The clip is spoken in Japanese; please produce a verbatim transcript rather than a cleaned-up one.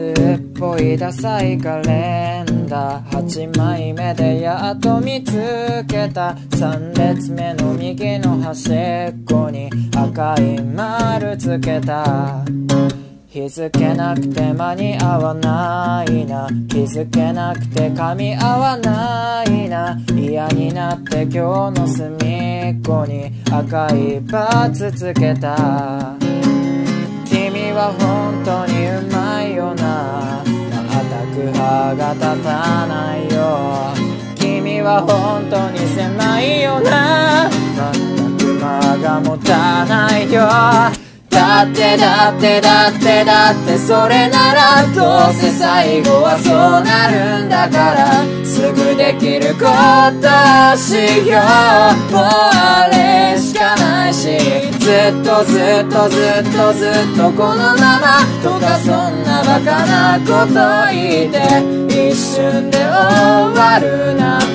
っぽいダサいカレンダーはちまいめでやっと見つけた。さん列目の右の端っこに赤い丸つけた。日付なくて間に合わないな、気づけなくて噛み合わないな。嫌になって今日の隅っこに赤いバツつけた。君は本当にうまいよな、全く歯が立たないよ。君は本当に狭いよな、全く間が持たないよ。だってだってだってだってそれならどうせ最後はそうなるんだから、すぐできることをしよう。もうあれしかないし、ずっとずっとずっとずっとこのままとかそんなバカなこと言って一瞬で終わるなん